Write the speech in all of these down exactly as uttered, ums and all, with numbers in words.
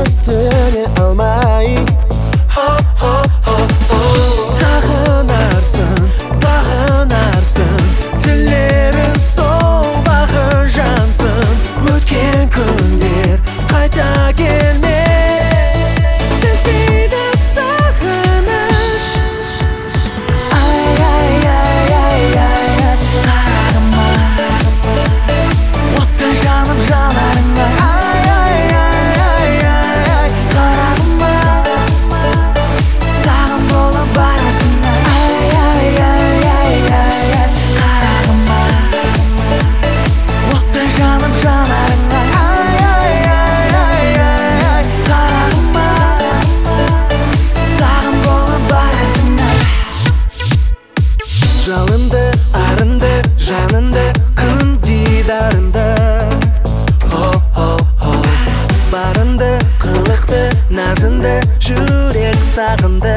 түсіне алмай сағынарсың, бағынарсың, тілерім сол бағы жансың. Өткен күндер қайта келмес, бітпейді сағыныш. Ай, ай, ай, ай, ай, ай, қарағыма оттай жанып жанарыңа. Ай, ай, ай, ай, ай, ай, қарағыма саған болып барасың. Ай, ай, ай, ай, ай, ай, қарағыма оттай жанып жанарыңа. Ай, ай, ай, ай, ай, ай, қарағыма саған болып барасың. Жалынды, арынды, жанынды, күн дидарынды, барынды, қылықты, назынды, жүрек сағынды.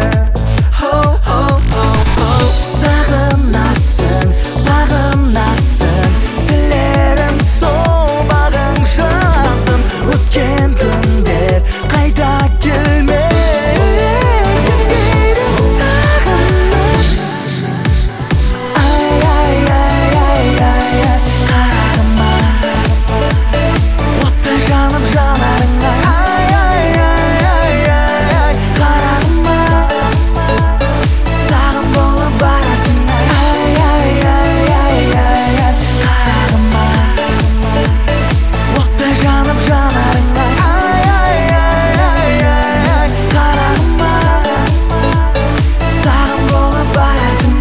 Сағынасың, бағынасың, тілерім сол бағың жасын. Өткен күндер қайта келмей, бітпейді сағыныш. Ай, ай, ай, ай, ай, ай, қарағыма оттай жанып жанарыңа. Ай, ай, ай, ай, ай, ай, қарағыма саған болып барасың. Ай, ай, ай, ай, ай, ай, қарағыма оттай жанып жанарыңа. Ай, ай, ай, ай, ай, ай, қарағыма саған болып барасың.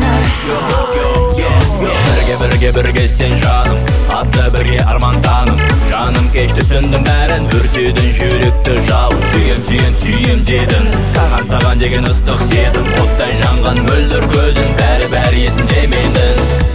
Бірге бірге бірге сен жаным, атты бірге арманданым. Жаным кешті сүндім бәрін, өртедің жүректі жалын. Сүйем сүйем сүйем дедің, саған саған деген ыстық сезім. Оттай жанған мөлдір көзің, бәрі бәрі есімде менің.